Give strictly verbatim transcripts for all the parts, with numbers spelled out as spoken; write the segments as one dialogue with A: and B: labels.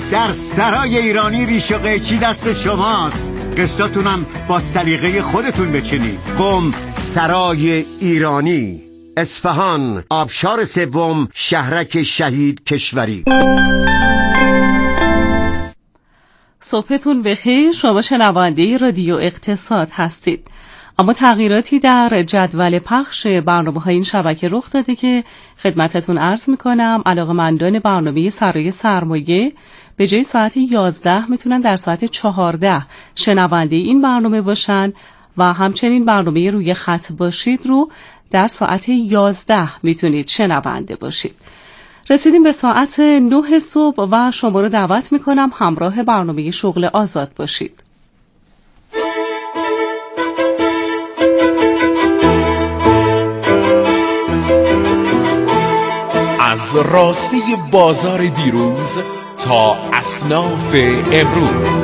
A: در سرای ایرانی ریش و قیچی دست شماست. قصتونم با سلیقه خودتون بچینید. قم سرای ایرانی، اصفهان، آبشار سوم، شهرک شهید کشوری.
B: صبحتون بخیر. شما شنونده رادیو اقتصاد هستید. اما تغییراتی در جدول پخش برنامه‌های این شبکه رخ داده که خدمتتون عرض می‌کنم. علاقه‌مندان برنامه سرای سرمایه به جای ساعت یازده میتونن در ساعت چهارده شنونده این برنامه باشن و همچنین برنامه روی خط باشید رو در ساعت یازده میتونید شنونده باشید. رسیدیم به ساعت نه صبح و شما رو دعوت میکنم همراه برنامه شغل آزاد باشید.
C: از راسته بازار دیروز تا اصناف امروز،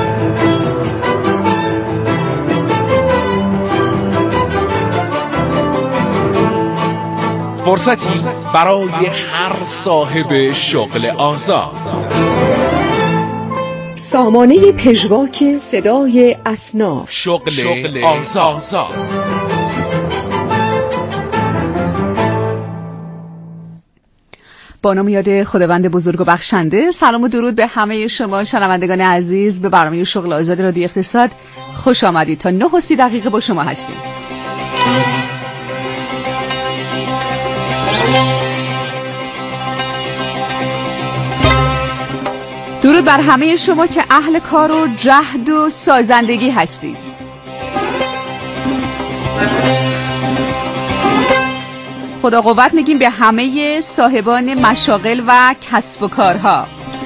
C: فرصتی برای هر صاحب شغل آزاد.
D: سامانه پژواک صدای اصناف،
C: شغل, شغل آزاد.
D: با نام یاد خداوند بزرگ و بخشنده. سلام و درود به همه شما شنوندگان عزیز. به برنامه شغل آزاد رادیو اقتصاد خوش آمدید. تا نه و سی دقیقه با شما هستیم. درود بر همه شما که اهل کار و جهد و سازندگی هستید. خدا قوت میگیم به همه صاحبان مشاغل و کسب و کارها.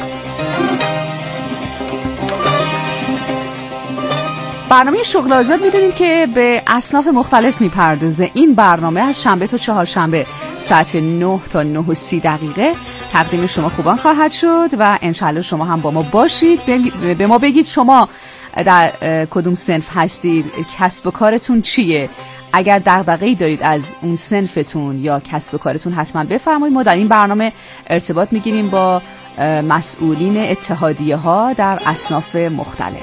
D: برنامه شغل آزاد میدونید که به اصناف مختلف میپردازه. این برنامه از شنبه تا چهارشنبه ساعت نه تا نه و سی دقیقه تقدیم شما خوبان خواهد شد و انشالله شما هم با ما باشید. به ما بگید شما در کدوم صنف هستید، کسب و کارتون چیه. اگر دغدغه‌ای دارید از اون صنفتون یا کسب و کارتون حتما بفرمایید. ما در این برنامه ارتباط میگیریم با مسئولین اتحادیه ها در اصناف مختلف.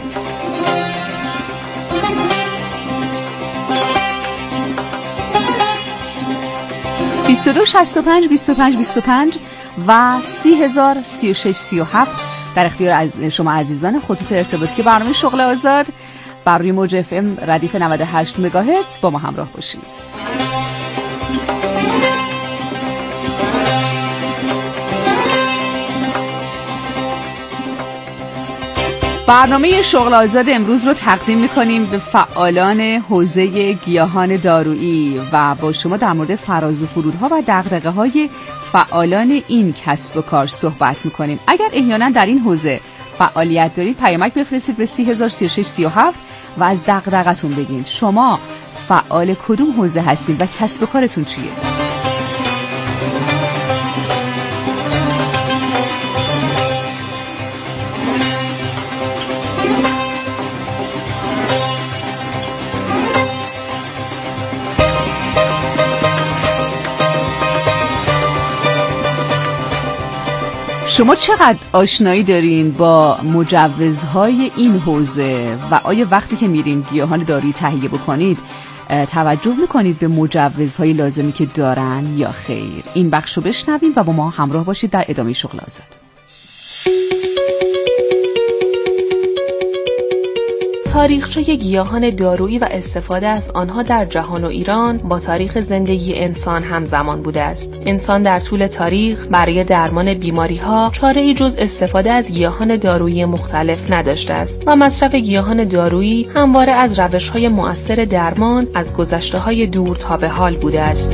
D: بیست و دو شصت و پنج بیست و پنج بیست و پنج و سی هزار سی و شش سی و هفت در اختیار از شما عزیزان خطوط ارتباطی برنامه شغل آزاد بر روی موج اف ام ردیف نود و هشت مگاهرتز با ما همراه باشید. برنامه شغل آزاد امروز رو تقدیم می‌کنیم به فعالان حوزه گیاهان دارویی و با شما در مورد فراز و فرودها و دغدغه‌های فعالان این کسب و کار صحبت می‌کنیم. اگر احیانا در این حوزه فعالیت دارید پیامک بفرستید به سی هزار سی و شش سی و هفت و از دغدغتون بگین. شما فعال کدوم حوزه هستید و کسب و کارتون چیه؟ شما چقدر آشنایی دارین با مجوزهای این حوزه و آیا وقتی که میرین گیاهان دارویی تهیه بکنید توجه میکنید به مجوزهای لازمی که دارن یا خیر؟ این بخش رو بشنویم و با ما همراه باشید در ادامه شغل آزاد.
E: تاریخچه گیاهان دارویی و استفاده از آنها در جهان و ایران با تاریخ زندگی انسان همزمان بوده است. انسان در طول تاریخ برای درمان بیماری‌ها چاره‌ای جز استفاده از گیاهان دارویی مختلف نداشته است و مصرف گیاهان دارویی همواره از روش‌های مؤثر درمان از گذشته‌های دور تا به حال بوده است.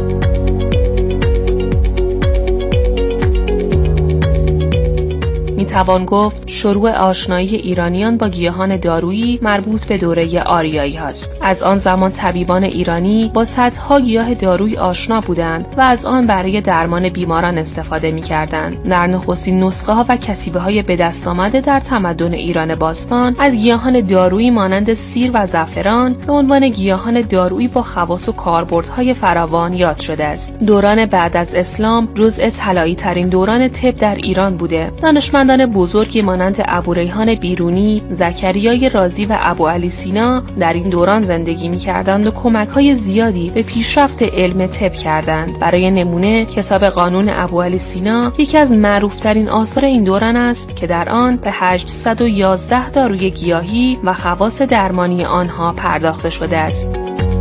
E: میتوان گفت شروع آشنایی ایرانیان با گیاهان دارویی مربوط به دوره آریایی است. از آن زمان طبیبان ایرانی با صدها گیاه دارویی آشنا بودند و از آن برای درمان بیماران استفاده می‌کردند. در نخستین نسخه‌ها و کتیبه‌های به دست آمده در تمدن ایران باستان از گیاهان دارویی مانند سیر و زعفران به عنوان گیاهان دارویی با خواص و کاربردهای فراوان یاد شده است. دوران بعد از اسلام جزء طلایی ترین دوران طب در ایران بوده. دانشمندان دانشمندان بزرگی مانند ابوریحان بیرونی، زکریای رازی و ابو علی سینا در این دوران زندگی می‌کردند و کمک‌های زیادی به پیشرفت علم طب کردند. برای نمونه کتاب قانون ابو علی سینا یکی از معروف‌ترین آثار این دوران است که در آن به هشتصد و یازده داروی گیاهی و خواص درمانی آنها پرداخته شده است.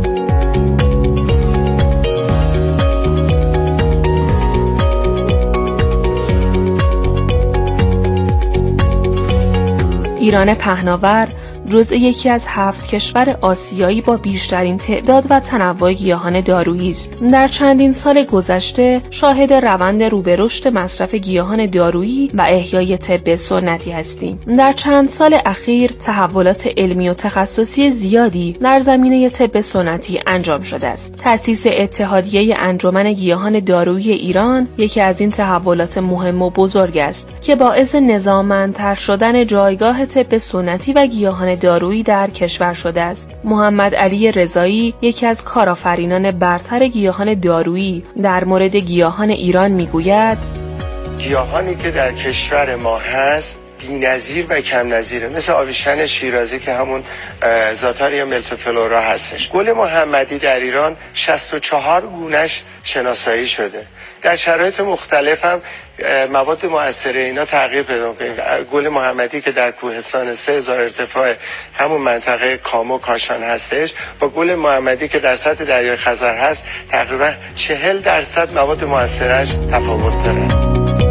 E: ایران پهناور جزء یکی از هفت کشور آسیایی با بیشترین تعداد و تنوع گیاهان دارویی است. در چندین سال گذشته شاهد روند رو به رشد مصرف گیاهان دارویی و احیای طب سنتی هستیم. در چند سال اخیر تحولات علمی و تخصصی زیادی در زمینه طب سنتی انجام شده است. تأسیس اتحادیه انجمن گیاهان دارویی ایران یکی از این تحولات مهم و بزرگ است که باعث نظاممندتر شدن جایگاه طب سنتی و گیاهان دارویی در کشور شده است. محمد علی رضایی یکی از کارآفرینان برتر گیاهان دارویی در مورد گیاهان ایران میگوید:
F: گیاهانی که در کشور ما هست بی‌نظیر و کم نظیره، مثل آویشن شیرازی که همون زاتاریا ملتوفلورا هستش. گل محمدی در ایران شصت و چهار گونش شناسایی شده. در شرایط مختلف هم مواد مؤثره اینا تغییر پیدا می‌کنه. گل محمدی که در کوهستان سه هزار ارتفاع همون منطقه کامو کاشان هستش با گل محمدی که در سطح دریای خزر هست تقریبا چهل درصد مواد مؤثرش تفاوت داره.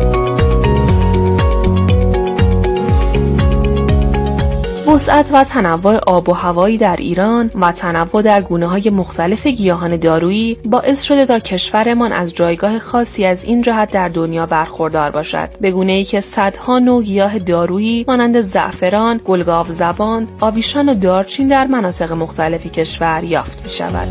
E: وسعت و تنوع آب و هوایی در ایران و تنوع در گونه‌های مختلف گیاهان دارویی باعث شده تا کشورمان از جایگاه خاصی از این جهت در دنیا برخوردار باشد، به گونه‌ای که صدها نوع گیاه دارویی مانند زعفران، گلگاو زبان، آویشان و دارچین در مناطق مختلف کشور یافت می‌شود.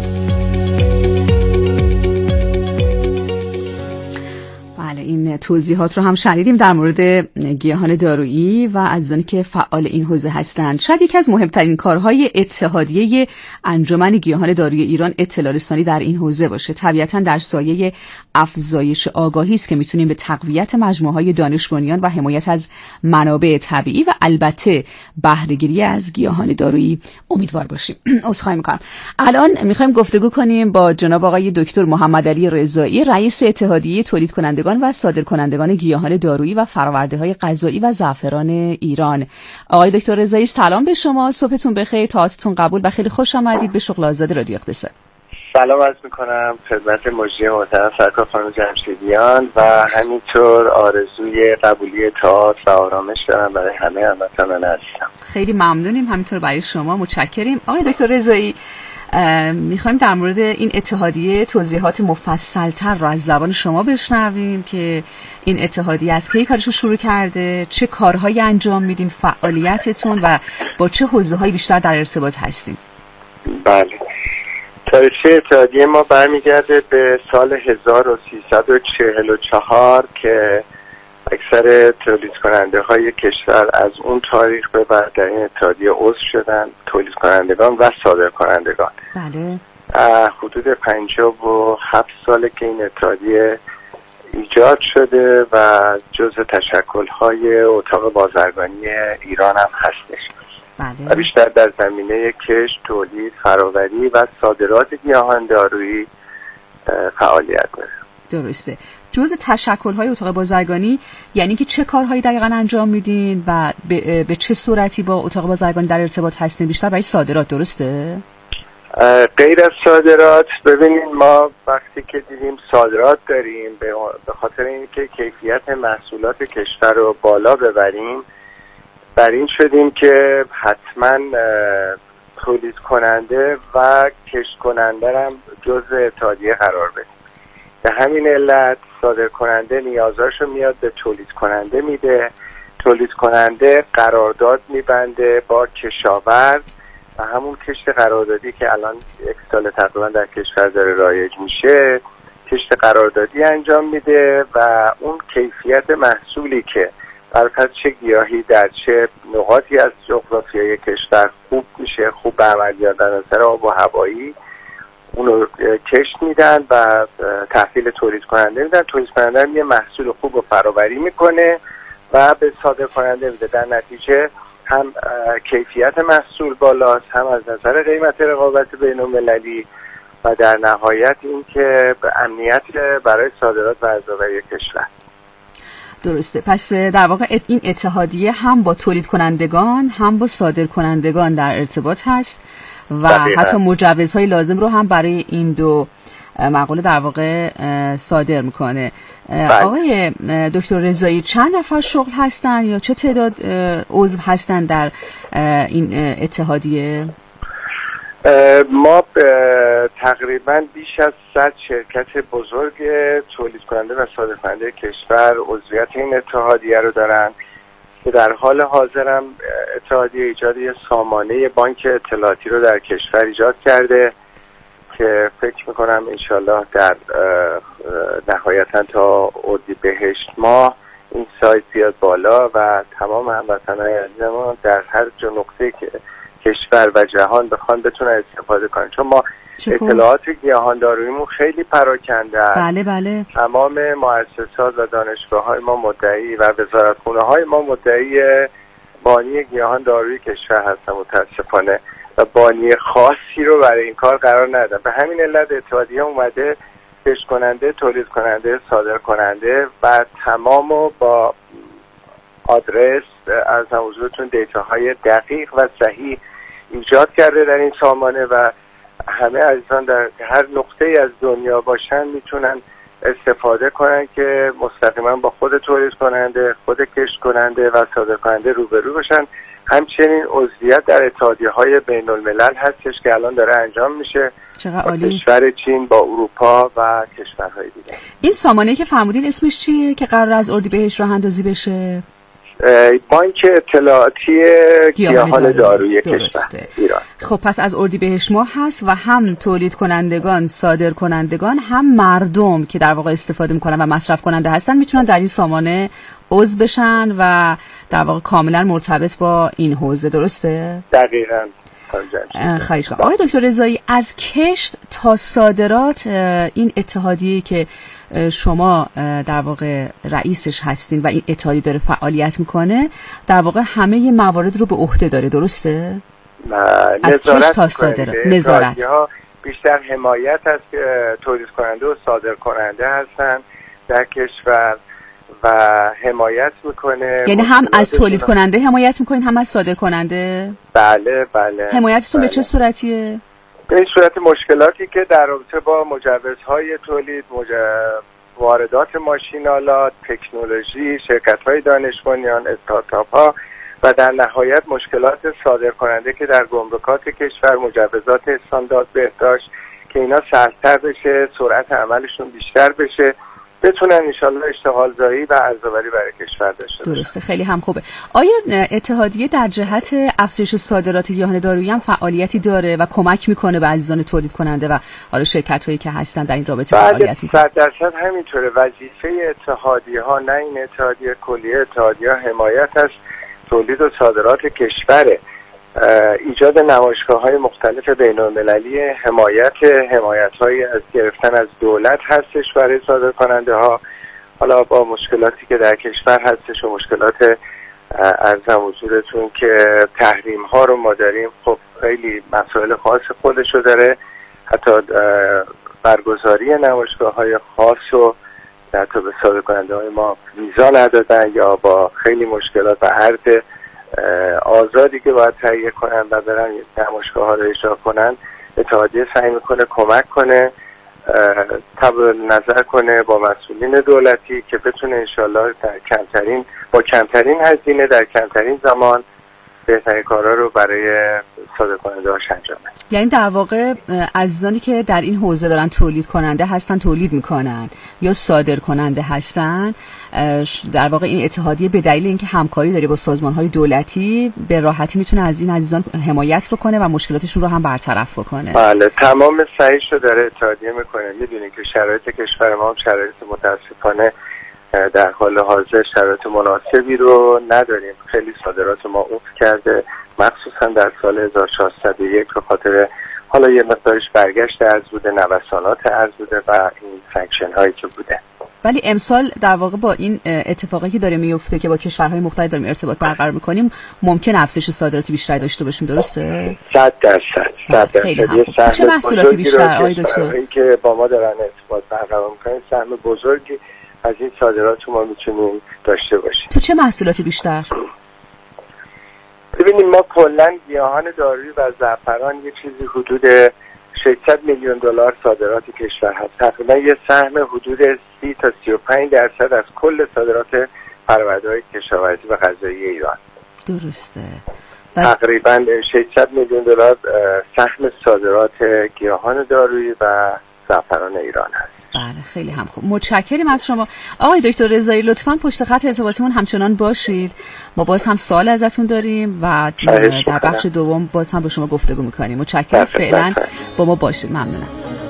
D: این توضیحات رو هم شنیدیم در مورد گیاهان دارویی و عزیزانی که فعال این حوزه هستند. شاید یکی از مهمترین کارهای اتحادیه انجمن گیاهان دارویی ایران اطلاع رسانی در این حوزه باشه. طبیعتاً در سایه افزایش آگاهی است که میتونیم به تقویت مجموعه‌های دانش بنیان و حمایت از منابع طبیعی و البته بهره‌گیری از گیاهان دارویی امیدوار باشیم. عذرخواهی می‌کنم. الان می‌خوایم گفتگو کنیم با جناب آقای دکتر محمد علی رضایی، رئیس اتحادیه تولید کنندگان و صادرکنندگان گیاهان دارویی و فرآورده‌های غذایی و زعفران ایران. آقای دکتر رضایی سلام به شما، صبحتون بخیر، طاعتتون قبول و خیلی خوش آمدید به شغل آزاد رادیو اقتصاد.
F: سلام عرض میکنم خدمت مجری محترم سرکار خانم جمشیدیان و همینطور آرزوی قبولی طاعت و آرامش دارم برای همه هموطنان عزیزم.
D: خیلی ممنونیم، همینطور برای شما متشکریم. آقای دکتر رضایی میخوایم در مورد این اتحادیه توضیحات مفصل‌تر رو از زبان شما بشنویم که این اتحادیه از کی کارشو شروع کرده، چه کارهایی انجام میدین، فعالیتتون و با چه حوزه‌هایی بیشتر در ارتباط هستیم.
F: بله، تاریخچه اتحادیه ما برمیگرده به سال هزار و سیصد و چهل و چهار که اکثر تولید کننده های کشور از اون تاریخ به بعد در این اتحادیه عضو شدن، تولید کنندگان و صادر کنندگان.
D: بله.
F: حدود پنجاه و هفت ساله که این اتحادیه ایجاد شده و جزء تشکل های اتاق بازرگانی ایران هم هستش.
D: بله.
F: و بیشتر در زمینه کشت، تولید، فرآوری و صادرات گیاهان دارویی فعالیت داره.
D: درسته. جزء تشکل‌های اتاق بازرگانی یعنی که چه کارهایی دقیقاً انجام میدین و به, به چه صورتی با اتاق بازرگانی در ارتباط هستین؟ بیشتر برای صادرات، درسته؟
F: غیر از صادرات، ببینید ما وقتی که دیدیم صادرات داریم به خاطر اینکه کیفیت محصولات کشور رو بالا ببریم، بر این شدیم که حتما تولید کننده و کشت کننده هم جزء اتحادیه قرار بدیم. به همین علت صادر کننده نیازاشو میاد به تولید کننده میده، تولید کننده قرارداد میبنده با کشاورز و همون کشت قراردادی که الان یک سال تقریبا در کشور داره رایج میشه، کشت قراردادی انجام میده و اون کیفیت محصولی که بر پس چه گیاهی در چه نقاطی از جغرافیای کشور خوب میشه، خوب به عمل بیاد در اثر آب و هوایی، اونو کشت میدن و تحویل تولید کننده میدن. تولید کننده یه محصول خوب و فرآوری میکنه و به صادر کننده میده. در نتیجه هم کیفیت محصول بالاست، هم از نظر قیمت رقابت بین المللی و در نهایت این که امنیت برای صادرات و ارزآوری کشور.
D: درسته. پس در واقع این اتحادیه هم با تولید کنندگان هم با صادر کنندگان در ارتباط هست و دقیقا. حتی مجوزهای لازم رو هم برای این دو مقوله در واقع صادر میکنه. بله. آقای دکتر رضایی چند نفر شغل هستن یا چه تعداد عضو هستن در این اتحادیه؟
F: ما تقریبا بیش از صد شرکت بزرگ تولید کننده و صادر کننده کشور عضویت این اتحادیه رو دارن که در حال حاضر هم اتحادیه ایجاد یه سامانه بانک اطلاعاتی رو در کشور ایجاد کرده که فکر میکنم انشالله در نهایتا تا اردیبهشت ماه این سایت بیاد بالا و تمام هموطنان عزیزمون در هر جا نقطه که کشور و جهان بخوان بتونن استفاده کنن، چون ما اطلاعات گیاهان داروییمون خیلی پراکنده است.
D: بله بله.
F: تمام مؤسسات و دانشگاه‌های ما مدعی و وزارتخونه‌های ما مدعی بانی گیاهان دارویی کشور هستن متاسفانه و بانی خاصی رو برای این کار قرار ندادن. به همین علت اتحادیه اومده پیش کننده، تولید کننده، صادر کننده و تمامو با آدرس از حضورتون دیتاهای دقیق و صحیح ایجاد کرده در این سامانه و همه عزیزان در هر نقطه از دنیا باشن میتونن استفاده کنن که مستقیما با خود تولید کننده، خود کشت کننده و صادر کننده روبرو باشن. همچنین عضویت در اتحادیه‌های بین الملل هستش که الان داره انجام میشه با کشور چین، با اروپا و کشورهای دیگه.
D: این سامانه که فرمودین اسمش چیه که قرار از اردیبهشت راه اندازی بشه؟
F: بانک اطلاعاتی گیاهان دارویی کشور ایران.
D: خب پس از اردیبهشت ماه هست و هم تولید کنندگان، صادر کنندگان، هم مردم که در واقع استفاده میکنن و مصرف کننده هستن میتونن در این سامانه عضو بشن و در واقع کاملا مرتبط با این حوزه. درسته؟
F: دقیقاً.
D: خواهش کنم. آقای دکتر رضایی از کشت تا صادرات این اتحادیه که شما در واقع رئیسش هستین و این اتحادیه داره فعالیت میکنه در واقع همه موارد رو به عهده داره، درسته؟ از کشت تا صادرات نظارت
F: بیشتر حمایت از تولید کننده و صادر کننده هستن در کشور و حمایت میکنه.
D: یعنی هم از تولید کننده حمایت میکنین هم از صادر کننده؟
F: بله بله.
D: حمایتتون
F: بله.
D: به چه صورتیه؟
F: به این صورت مشکلاتی که در رابطه با مجوزهای تولید، مجوز... واردات ماشین‌آلات، تکنولوژی، شرکت‌های دانش بنیان، استارتاپ‌ها و در نهایت مشکلات صادر کننده که در گمرکات کشور مجوزات استاندارد بهداشت که اینا سخت‌تر بشه، سرعت عملشون بیشتر بشه، بتونن انشالله اشتغال زایی و ارزآوری برای کشور داشته باشن.
D: درسته، خیلی هم خوبه. آیا اتحادیه در جهت افزایش صادرات گیاهان دارویی هم فعالیتی داره و کمک میکنه به عزیزان تولید کننده و حالا شرکت‌هایی که هستن در این رابطه فعالیت میکنن؟
F: صد درصد همینطوره. وظیفه اتحادیه‌ها، نه این اتحادیه کلیه، اتحادیه حمایت از تولید و صادرات کشوره. ایجاد نمایشگاه‌های مختلف بین‌المللی، حمایت حمایت‌های از گرفتن از دولت هستش برای صادر کننده ها. حالا با مشکلاتی که در کشور هستش و مشکلات ارزم حضورتون که تحریم ها رو ما داریم، خب خیلی مسائل خاص خودشو داره. حتی برگزاری نمایشگاه‌های خاص رو حتی به صادر کننده های ما ویزا ندادن یا با خیلی مشکلات و عرض آزادی که باید تهیه کنن و برن نمایشگاه ها رو اجرا کنن. اتحادیه سعی میکنه کمک کنه، تبادل نظر کنه با مسئولین دولتی که بتونه انشالله در کمترین با کمترین هزینه در کمترین زمان بهترین کارها رو برای صادر کننده هاش انجام بده.
D: یعنی در واقع عزیزانی که در این حوزه دارن تولید کننده هستن، تولید میکنن یا صادر کننده هستن، در واقع این اتحادیه به دلیل اینکه همکاری داره با سازمان‌های دولتی به راحتی میتونه از این عزیزان حمایت بکنه و مشکلاتشون رو هم برطرف بکنه.
F: بله، تمام سعیش رو داره اتحادیه میکنه. میدونید که شرایط کشور ما هم شرایط متاسفانه در حال حاضر شرایط مناسبی رو نداریم. خیلی صادرات ما افت کرده، مخصوصا در سال هزار و ششصد و یک به خاطر حالا یه مقدارش برگشت ارز بوده، نوسانات ارز بوده و این سانکشن هایی که بوده.
D: ولی امسال در واقع با این اتفاقی که داره میفته که با کشورهای مختلف داریم ارتباط برقرار میکنیم ممکن افزایش صادراتی بیشتری داشته باشیم، درسته؟
F: صد درصد صد درصد.
D: چه محصولاتی بیشتر آقای دکتر
F: که با ما دارن ارتباط برقرار میکنن سهم بزرگی از این صادرات ما میتونیم داشته باشیم.
D: تو چه محصولاتی بیشتر؟
F: ببینیم ما کلا گیاهان دارویی و زعفران یه چیزی حدود ششصد میلیون دلار صادرات کشور هست. تقریبا یه سهم حدود سی تا سی و پنج درصد از کل صادرات فرآورده‌های کشاورزی و غذایی ایران.
D: درسته.
F: تقریبا ششصد میلیون دلار سهم صادرات گیاهان دارویی و زعفران ایران هست.
D: بله خیلی هم خوب، متشکریم از شما آقای دکتر رضایی. لطفاً پشت خط ارتباطمون همچنان باشید، ما باز هم سوال ازتون داریم و در بخش دوم باز هم با شما گفتگو میکنیم. متشکرم، فعلا با ما باشید. ممنونم.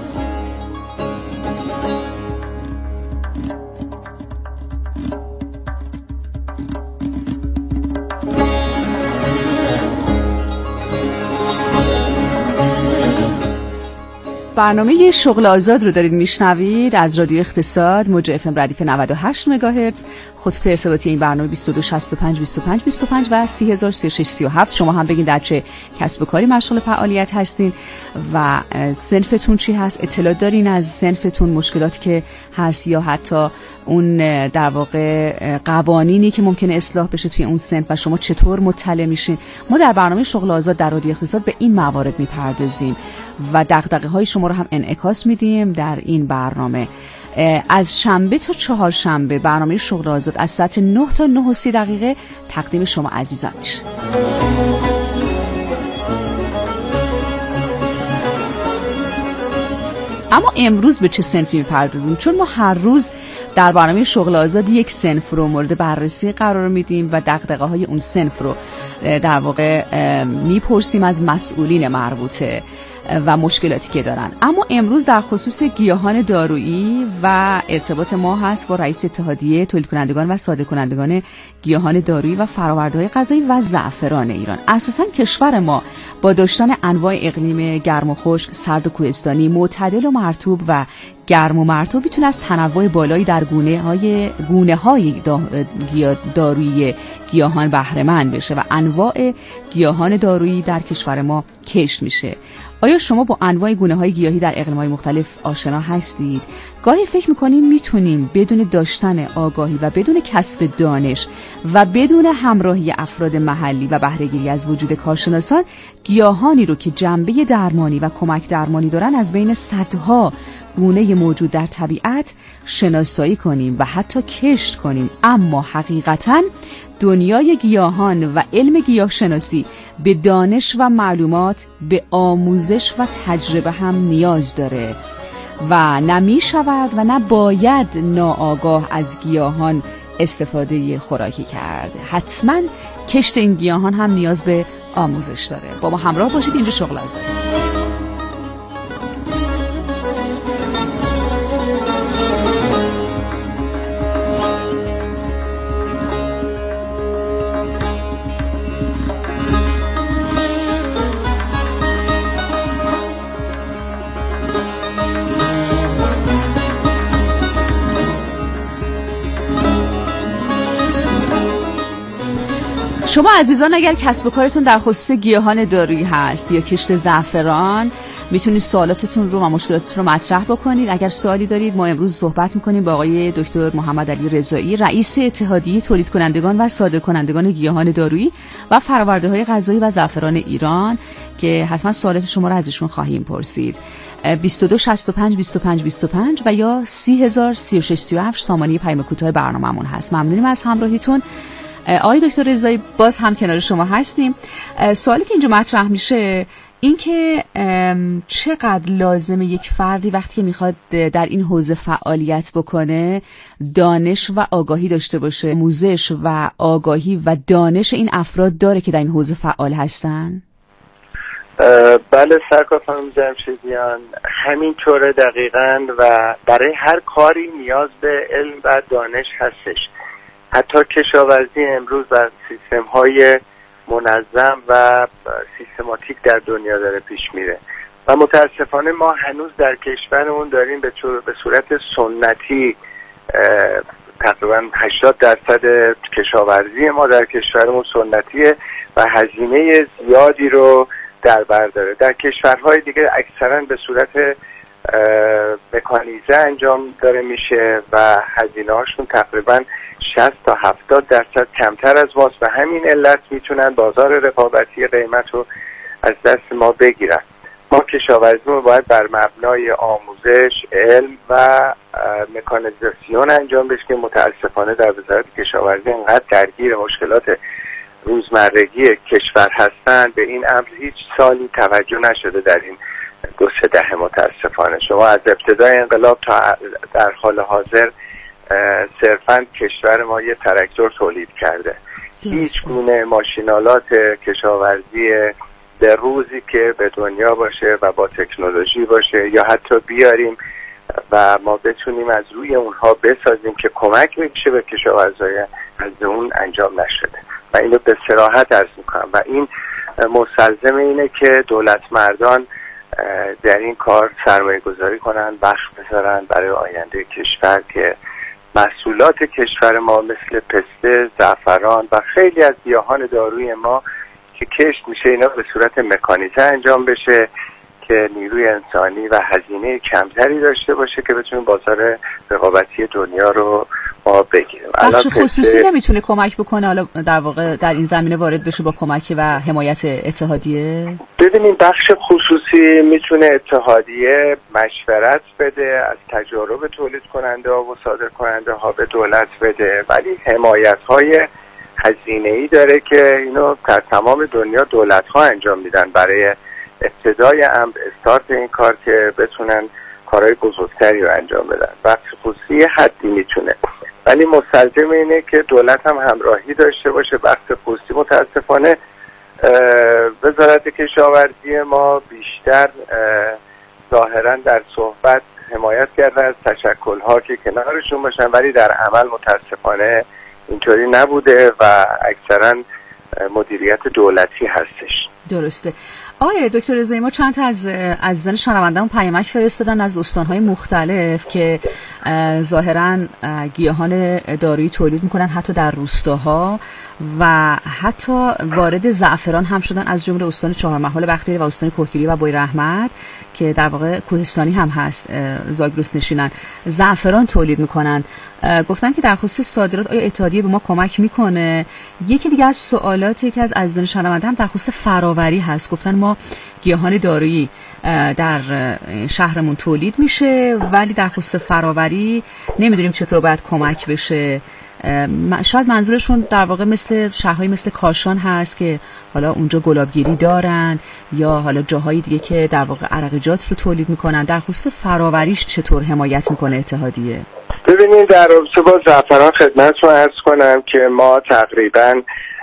D: برنامه شغل آزاد رو دارید میشنوید از رادیو اقتصاد موج اف ام ردیف نود و هشت مگاهرتز. خطوط ارتباطی این برنامه بیست و دو شصت و پنج بیست و پنج بیست و پنج و سی هزار سی و شش سی و هفت. شما هم بگین در چه کسب و کاری مشغول فعالیت هستین و صنفتون چی هست، اطلاع دارین از صنفتون، مشکلاتی که هست یا حتی اون در واقع قوانینی که ممکنه اصلاح بشه توی اون صنف و شما چطور مطلع میشین. ما در برنامه شغل آزاد در رادیو اقتصاد به این موارد میپردازیم و دغدغه های شما رو هم انعکاس میدیم در این برنامه. از شنبه تا چهارشنبه برنامه شغل آزاد از ساعت نه تا نه و سی دقیقه تقدیم شما عزیزان میشه. اما امروز به چه صنفی میپردازیم؟ چون ما هر روز در برنامه شغل آزاد یک صنف رو مورد بررسی قرار میدیم و دغدغه های اون صنف رو در واقع میپرسیم از مسئولین مربوطه و مشکلاتی که دارن. اما امروز در خصوص گیاهان دارویی و ارتباط ما هست با رئیس اتحادیه تولید کنندگان و صادر کنندگان گیاهان دارویی و فرآورده‌های غذایی و زعفران ایران. اساساً کشور ما با داشتن انواع اقلیم گرم و خشک، سرد و کوهستانی، معتدل و مرطوب و گرم و مرطوب میتونه از تنوع بالایی در گونه های گونه های دارویی گیاهان بهره مند بشه و انواع گیاهان دارویی در کشور ما کشت میشه. آیا شما با انواع گونه های گیاهی در اقلیم‌های مختلف آشنا هستید؟ گاهی فکر می‌کنیم میتونیم بدون داشتن آگاهی و بدون کسب دانش و بدون همراهی افراد محلی و بهره‌گیری از وجود کارشناسان گیاهانی رو که جنبه درمانی و کمک درمانی دارن از بین صدها گونه موجود در طبیعت شناسایی کنیم و حتی کشت کنیم. اما حقیقتاً دنیای گیاهان و علم گیاه شناسی به دانش و معلومات، به آموزش و تجربه هم نیاز داره و نه می شود و نه باید ناآگاه از گیاهان استفاده خوراکی کرد. حتما کشت این گیاهان هم نیاز به آموزش داره. با ما همراه باشید، اینجا شغل آزاد. شما عزیزان اگر کسب و کارتون در خصوص گیاهان دارویی هست یا کشت زعفران، میتونید سوالاتتون رو و مشکلاتتون رو مطرح بکنید. اگر سوالی دارید، ما امروز صحبت میکنیم با آقای دکتر محمد علی رضایی، رئیس اتحادیه تولید کنندگان و صادر کنندگان گیاهان دارویی و فرآورده‌های غذایی و زعفران ایران که حتما سوالات شما رو ازشون خواهیم پرسید. بیست و دو شصت و پنج بیست و پنج بیست و پنج و یا سی هزار سی و شش سی و هفت سامانه پیام کوتاه برنامه‌مون هست. ممنونیم از همراهیتون. آقای دکتر رضایی، باز هم کنار شما هستیم. سوالی که اینجا مطرح میشه این که چقدر لازمه یک فردی وقتی که میخواد در این حوزه فعالیت بکنه دانش و آگاهی داشته باشه؟ آموزش و آگاهی و دانش این افراد داره که در این حوزه فعال هستن؟
F: بله سرکار خانم جمشیدیان، همین طوره دقیقاً و برای هر کاری نیاز به علم و دانش هستش. حتی کشاورزی امروز و سیستم‌های منظم و سیستماتیک در دنیا داره پیش میره و متاسفانه ما هنوز در کشورمون داریم به صورت سنتی تقریبا هشتاد درصد کشاورزی ما در کشورمون سنتیه و هزینه زیادی رو در بر داره. در کشورهای دیگه اکثرا به صورت مکانیزه انجام داره میشه و هزینه هاشون تقریبا شصت تا هفتاد درصد کمتر از ماست و همین علت میتونن بازار رقابتی قیمت رو از دست ما بگیرن. ما کشاورزیمون باید بر مبنای آموزش، علم و مکانیزاسیون انجام بشه که متاسفانه در وزارت کشاورزی انقدر درگیر مشکلات روزمرگی کشور هستن به این امر هیچ سالی توجه نشده در این دو سه دهه. متاسفانه شما از ابتدای انقلاب تا در حال حاضر صرفاً کشور ما یه تراکتور تولید کرده. هیچ گونه ماشینالات کشاورزی به روزی که به دنیا باشه و با تکنولوژی باشه یا حتی بیاریم و ما بتونیم از روی اونها بسازیم که کمک میشه به کشاورزای از اون انجام نشده و اینو به صراحت عرض میکنم و این مستلزم اینه که دولت مردان در این کار سرمایه گذاری کنن، بخش بذارن برای آینده کشور که محصولات کشور ما مثل پسته، زعفران و خیلی از گیاهان دارویی ما که کشت میشه اینا به صورت مکانیزه انجام بشه که نیروی انسانی و هزینه کمتری داشته باشه که بتونیم بازار رقابتی دنیا رو ما بگیریم.
D: بخش خصوصی نمیتونه کمک بکنه حالا در واقع در این زمینه وارد بشه با کمک و حمایت اتحادیه؟
F: ببینیم بخش خصوصی میتونه اتحادیه مشورت بده، از تجارب تولید کننده ها و صادر کننده ها به دولت بده، ولی حمایت های هزینه‌ای داره که اینو در تمام دنیا دولت ها انجام میدن برای ابتدای امر استارت این کار که بتونن کارهای بزرگتری رو انجام بدن. بخش خصوصی حدی میتونه، ولی مستلزم اینه که دولت هم همراهی داشته باشه. بخش خصوصی متاسفانه وزارت کشاورزی ما بیشتر ظاهرا در صحبت حمایت کرده از تشکل‌ها که کنارشون باشن، ولی در عمل متاسفانه اینطوری نبوده و اکثرا مدیریت دولتی هستش.
D: درسته. آقای دکتر رضایی، ما چند تا از عزیزان شنونده‌مون پیامک فرستادن از استان‌های مختلف که ظاهراً گیاهان دارویی تولید می‌کنن حتی در روستاها و حتی وارد زعفران هم شدن، از جمله استان چهارمحال بختیاری و استان کوهگیری و بویراحمد که در واقع کوهستانی هم هست، زاگرس نشینن، زعفران تولید میکنن. گفتن که در خصوص صادرات آیا اتحادیه به ما کمک میکنه؟ یکی دیگه از سوالاتی که از عزیزان شنونده هم در خصوص فراوری هست. گفتن ما گیاهان دارویی در شهرمون تولید میشه ولی در خصوص فراوری نمیدونیم چطور باید کمک بشه. شاید منظورشون در واقع مثل شهرهای مثل کاشان هست که حالا اونجا گلابگیری دارن یا حالا جاهای دیگه که در واقع عرقیجات رو تولید میکنن. در خصوص فراوریش چطور حمایت میکنه اتحادیه؟
F: ببینید در رابطه با زعفران خدمتتون عرض کنم که ما تقریبا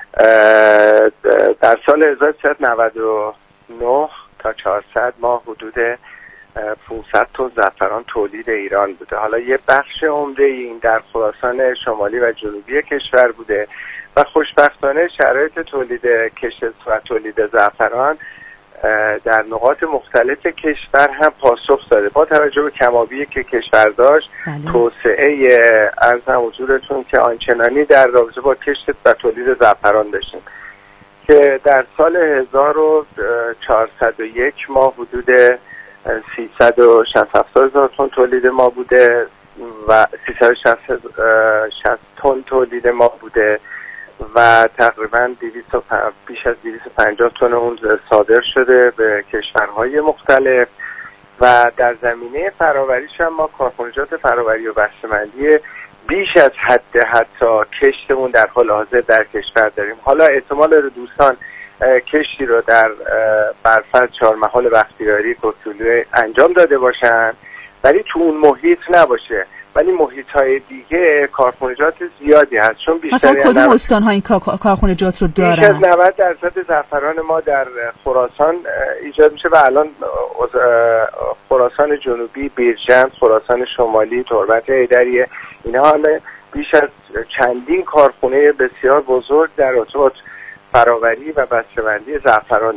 F: در سال هزار و سیصد و نود و نه تا چهارصد ما حدود پانصد تن زعفران تولید ایران بوده. حالا یه بخش عمده این در خراسان شمالی و جنوبی کشور بوده و خوشبختانه شرایط تولید کشت و تولید زعفران در نقاط مختلف کشور هم پاسخ داده. با توجه به کمابی که کشور داشت، توسعه ارزم حضورتون که آنچنانی در رابطه با کشت و تولید زعفران داشتیم که در سال هزار و چهارصد و یک ما حدود سیصد و شصت هزار تن تولید ما بوده و سیصد و شصت تن تولید ما بوده و تقریبا بیش از دویست و پنجاه تن اون صادر شده به کشورهای مختلف و در زمینه فراوریش هم ما کارخانجات فراوری و بسته‌بندی بیش از حد حتی کشتمون در حال حاضر در کشور داریم. حالا احتمال رو دوستان کشتی رو در برفرض چهارمحال بختیاری کوهستانی انجام داده باشن ولی تو اون محیط نباشه، ولی محیط‌های دیگه کارخانجات زیادی هست. چون بیشتر
D: مثلا کدوم استان‌ها این کارخانجات رو دارن؟
F: بیش از نود درصد زعفران ما در خراسان ایجاد میشه و الان خراسان جنوبی، بیرجند، خراسان شمالی، تربت حیدریه، اینا همه بیش از چندین کارخانه بسیار بزرگ در ارتباط فراوری و بسته‌بندی زعفران ده.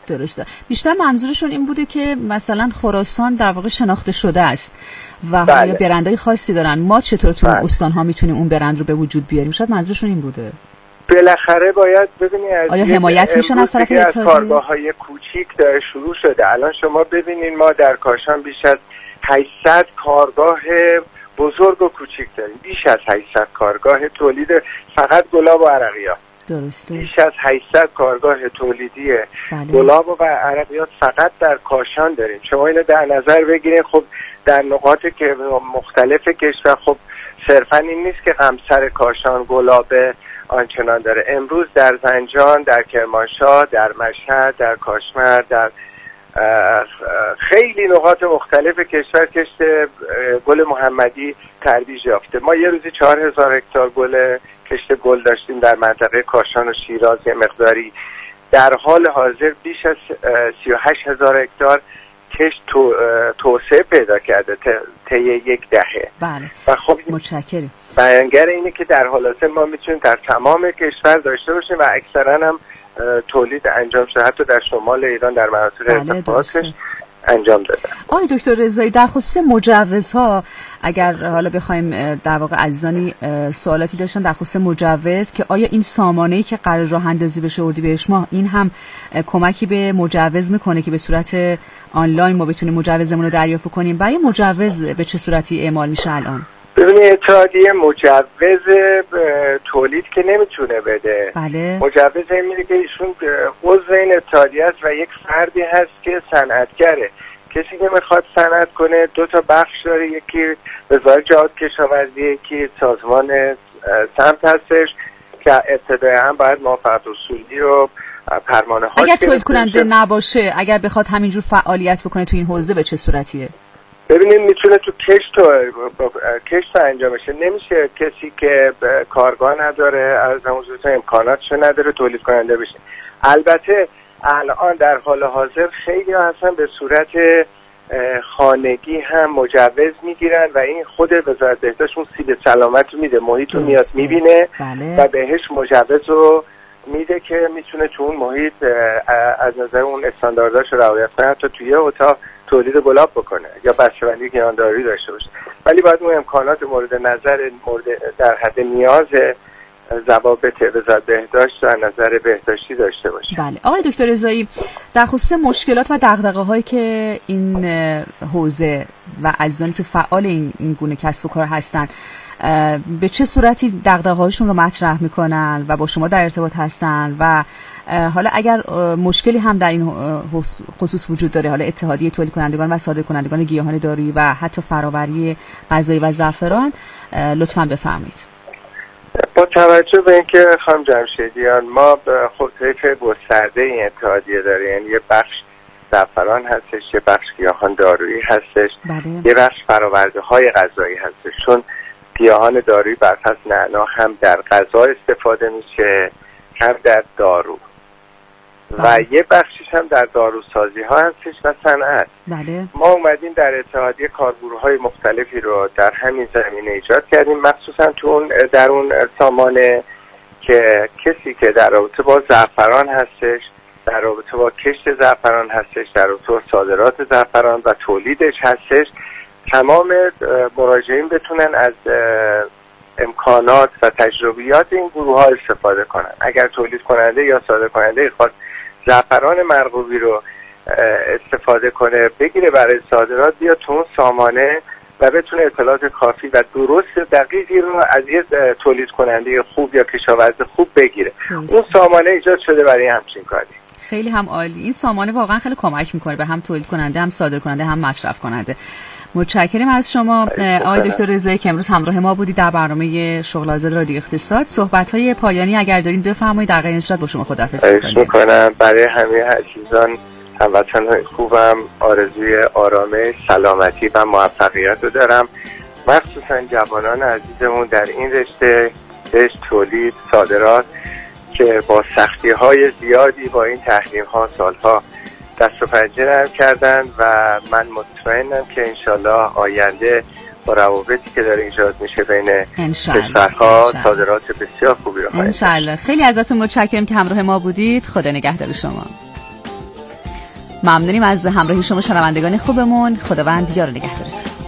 D: درسته. بیشتر منظورشون این بوده که مثلا خراسان در واقع شناخته شده است و
F: بله.
D: برندهای خاصی دارن، ما چطور تو
F: بله.
D: استان‌ها میتونیم اون برند رو به وجود بیاریم؟ شاید منظورشون این بوده.
F: بالاخره باید ببینید از
D: آیا حمایت میشن از طرف
F: اتحادیه؟ از کارگاه‌های کوچیک داره شروع شده. الان شما ببینید ما در کاشان بیش از هشتصد کارگاه بزرگ و کوچیک داریم. بیش از هشتصد کارگاه تولید فقط گلاب و عرقیات.
D: درسته.
F: بیش از هشتصد کارگاه تولیدی بله. گلاب و عرقیات فقط در کاشان داریم. شما اینو در نظر بگیرید. خب در نقاط که مختلف کشور خب صرفا این نیست که قمصر کاشان گلاب آنچنان داره. امروز در زنجان، در کرمانشاه، در مشهد، در کاشمر، در خیلی نقاط مختلف کشور کشت گل محمدی ترویج یافته. ما یه روزی چهار هزار هکتار گل کشت گل داشتیم در منطقه کاشان و شیراز. یه مقداری در حال حاضر بیش از سی و هشت هزار هکتار کشت تو، توسعه پیدا کرده طی یک دهه.
D: بله.
F: و خب
D: متشکرم.
F: بیانگر اینه که در حال حاضر ما میتونیم در تمام کشور داشته باشیم و اکثرا هم تولید انجام شده، حتی در شمال ایران در مناطق ارتفاعاتش انجام داده.
D: آقای دکتر رضایی، در خصوص مجوزها اگر حالا بخوایم در واقع عزیزانی سوالاتی داشتن در خصوص مجوز که آیا این سامانه‌ای که قرار راه اندازی بشه اردیبهشت ماه این هم کمکی به مجوز میکنه که به صورت آنلاین ما بتونیم مجوزمون رو دریافت کنیم؟ برای مجوز به چه صورتی اعمال میشه الان؟
F: ببینید اتحادیه مجوز تولید که نمیتونه بده.
D: بله.
F: مجوز این میده که ایشون عضو این اتحادیه است و یک فردی هست که صنعتگره. کسی که میخواد صنعت کنه دو تا بخش داره، یکی وزارت جهاد کشاورزی، یکی سازمان سمت هستش که ابتدایا هم باید موافقت اصولی رو پروانه ها
D: اگر تولید کننده نباشه، اگر بخواد همینجور فعالیت بکنه تو این حوزه به چه صورتیه؟
F: ببینید میتونه تو کشت و کشت انجام بشه. نمیشه کسی که کارگاه نداره از همون امکاناتشو نداره تولید کننده بشه. البته الان در حال حاضر خیلی ها هستن به صورت خانگی هم مجوز میگیرن و این خود وزارت بهداشت اون سیب سلامت رو میده، محیط رو میاد میبینه
D: بله.
F: و بهش مجوز رو میده که میتونه تو اون محیط از نظر اون استاندارداش رو رعایت کنه، حتی توی اتاق تولید گلاب بکنه یا بسته‌بندی گیاهداری داشته باشه. ولی باید اون امکانات مورد نظر مورد در حد نیاز ضوابط وزارت بهداشت در نظر بهداشتی داشته باشه.
D: بله. آقای دکتر رضایی، در خصوص مشکلات و دغدغه‌هایی که این حوزه و عزیزانی که فعال این این گونه کسب و کار هستن به چه صورتی دغدغه‌هاشون رو مطرح میکنن و با شما در ارتباط هستن و حالا اگر مشکلی هم در این خصوص وجود داره، حالا اتحادیه تولید کنندگان و صادر کنندگان گیاهان دارویی و حتی فراوری غذایی و زعفران، لطفاً بفرمایید.
F: با توجه به اینکه خانم جمشیدیان ما خب طیف گسترده این اتحادیه داره، یعنی یه بخش زعفران هستش، یه بخش گیاهان دارویی هستش،
D: بله.
F: یه بخش فراورده های غذایی هستش، چون گیاهان دارویی برخلاف نعنا هم در غذا استفاده میشه هم در دارو. بله. و یه بخشش هم در داروسازی ها هستش و صنعت.
D: بله.
F: ما اومدیم در اتحادیه کارگروه های مختلفی رو در همین زمینه ایجاد کردیم، مخصوصا تو اون در اون سامانه که کسی که در رابطه با زعفران هستش، در رابطه با کشت زعفران هستش، در رابطه با صادرات زعفران و تولیدش هستش، تمام مراجعین بتونن از امکانات و تجربیات این گروه ها استفاده کنن. اگر تولید کننده یا صادر کننده خواست زعفران مرغوبی رو استفاده کنه بگیره برای صادرات، بیا تو اون سامانه و بتونه اطلاعات کافی و درست دقیقی رو از یه تولید کننده خوب یا کشاورز خوب بگیره. درست. اون سامانه ایجاد شده برای همچین کاری.
D: خیلی هم عالی. این سامانه واقعا خیلی کمک میکنه به هم تولید کننده، هم صادر کننده، هم مصرف کننده. متشکرم از شما آقای دکتر رضایی که امروز همراه ما بودید در برنامه شغل آزاد رادیو اقتصاد. صحبت‌های پایانی اگر دارین بفرمایید، در غیر این صورت با شما خداحافظی
F: می‌کنم. برای همه عزیزان هموطن‌های خوبم آرزوی آرامش، سلامتی و موفقیت رو دارم، مخصوصا جوانان عزیزمون در این رشته رشته تولید صادرات که با سختی‌های زیادی با این تحریم‌ها سالها دست و پنجه نرم کردن و من مطمئنم که انشالله آینده با روابطی که داره ایجاد میشه بین کشورها صادرات بسیار خوبی رو خواهیم.
D: انشالله. خیلی ازتون متشکرم که همراه ما بودید. خدا نگهدار شما. ممنونیم از همراهی شما شنوندگان خوبمون. خداوند یار و نگهدارتون.